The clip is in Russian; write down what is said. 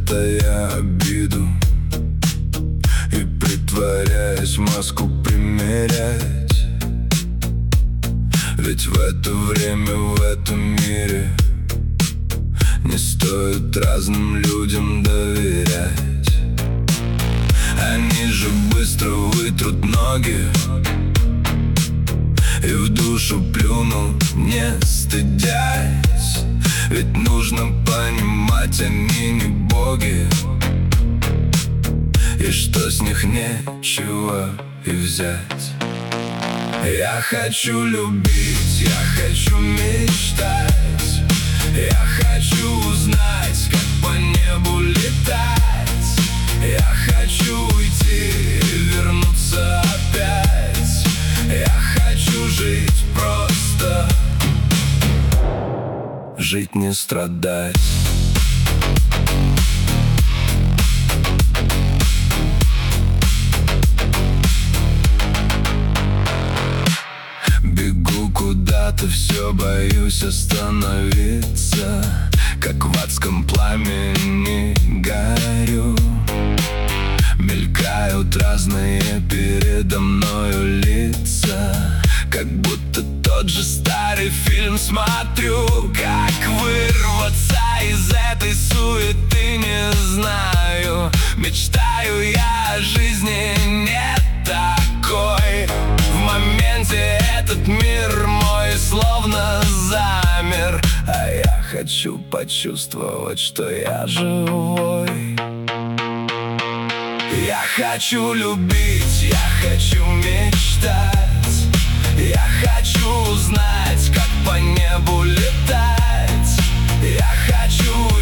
прятая обиду и притворяясь маску примерять. Ведь в это время, в этом мире не стоит разным людям доверять. Они же быстро вытрут ноги и в душу плюнут, не стыдясь. Ведь нужно понимать, они не боги, и что с них нечего и взять. Я хочу любить, я хочу мечтать, я хочу узнать, как по небу летать. Я хочу уйти и вернуться опять. Я хочу жить просто, жить не страдать. Бегу куда-то, все боюсь остановиться, как в адском пламени горю. Мелькают разные передо мною лица, как будто тот же старый фильм смотрю. Как вырваться из этой суеты, не знаю. Мечтаю я о жизни не такой. В моменте этот мир мой словно замер, а я хочу почувствовать, что я живой. Я хочу любить, я хочу мечтать, я хочу узнать, как по небу летать. Я хочу